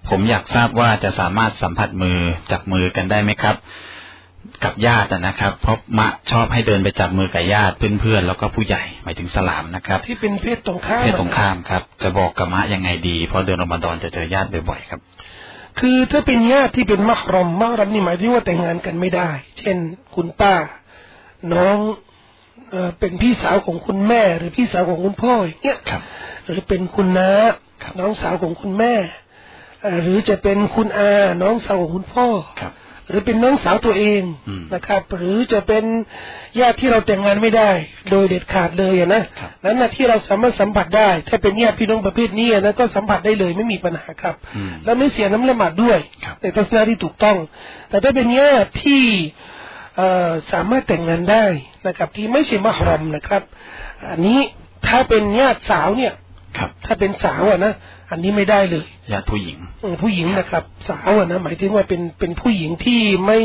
ผมอยากทราบว่าจะสามารถสัมผัสมือจับมือกันได้ไหมครับกับญาตินะครับเพราะมะชอบให้เดินไปจับมือกับญาติเพื่อนๆแล้วก็ผู้ใหญ่หมายถึงสลามนะครับที่เป็นเพศตรงข้ามครับจะบอกกับมะยังไงดีเพราะเดือนรอมฎอนจะเจอญาติบ่อยๆครับคือถ้าเป็นญาติที่เป็นมักรอมนี่หมายถึงว่าแต่งงานกันไม่ได้เช่นคุณป้าน้องเป็นพี่สาวของคุณแม่หรือพี่สาวของคุณพ่ออย่างเงี้ยหรือเป็นคุณน้าน้องสาวของคุณแม่หรือจะเป็นคุณอาน้องสาวของคุณพ่อหรือเป็นน้องสาวตัวเองนะครับหรือจะเป็นญาติที่เราแต่งงานไม่ได้โดยเด็ดขาดเลยนะนั้นนะที่เราสามารถสัมผัสได้ถ้าเป็นญาติพี่น้องประเภทนี้นะก็สัมผัสได้เลยไม่มีปัญหาครับแล้วไม่เสียน้ำละหมาดด้วยในทัศนะที่ถูกต้องแต่ถ้าเป็นญาติที่สามารถแต่งงานได้นะครับที่ไม่ใช่มหรอมนะครับอันนี้ถ้าเป็นญาติสาวเนี่ยถ้าเป็นสาวนะอันนี้ไม่ได้เลยญาติผู้หญิงนะครับสาวนะหมายถึงว่าเป็นผู้หญิงที่ไม่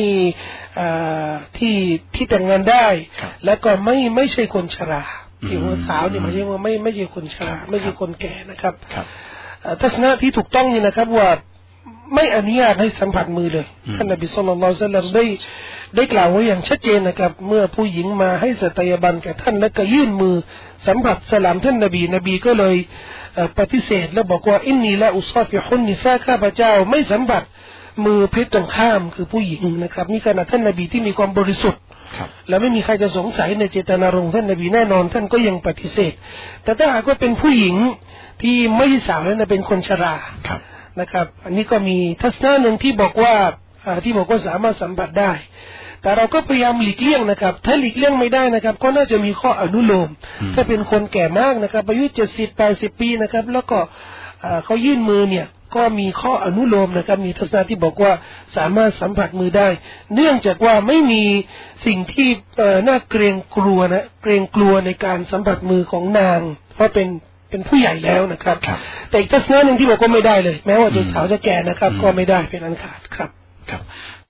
ที่แต่งงานได้แล้วก็ไม่ใช่คนชราที่ว่าสาวนี่หมายถึงว่าไม่ใช่คนชราไม่ใช่คนแก่นะครับทัศนะที่ถูกต้องนี่นะครับว่าไม่อนุญาตให้สัมผัสมือเลยท่านนบีศ็อลลัลลอฮุอะลัยฮิวะซัลลัมได้กล่าวไว้อย่างชัดเจนนะครับเมื่อผู้หญิงมาให้สัตยาบันแก่ท่านและก็ยื่นมือสัมผัสสลามท่านนบีก็เลยปฏิเสธและบอกว่าอินนีละอุซาฟิฮุนนิซาข้าพเจ้าไม่สัมผัสมือเพศตรงข้ามคือผู้หญิงนะครับนี่ขณะท่านนบีที่มีความบริสุทธิ์และไม่มีใครจะสงสัยในเจตนารมณ์ท่านนบีแน่นอนท่านก็ยังปฏิเสธแต่ถ้าหากว่าเป็นผู้หญิงที่ไม่สาวนั้นเป็นคนชรานะครับอันนี้ก็มีทัศนะหนึ่งที่บอกว่าสามารถสัมผัสได้แต่เราก็พยายามหลีกเลี่ยงนะครับถ้าหลีกเลี่ยงไม่ได้นะครับก็น่าจะมีข้ออนุโลมถ้าเป็นคนแก่มากนะครับอายุ70-80 ปีนะครับแล้วก็เขายื่นมือเนี่ยก็มีข้ออนุโลมนะครับมีทัศนะที่บอกว่าสามารถสัมผัสมือได้เนื่องจากว่าไม่มีสิ่งที่น่าเกรงกลัวในการสัมผัสมือของนางเพราะเป็นผู้ใหญ่แล้วนะครับแต่อีกทัศนะหนึ่งที่บอกว่าไม่ได้เลยแม้ว่าจะสาวจะแก่นะครับก็ไม่ได้เป็นอันขาดครับ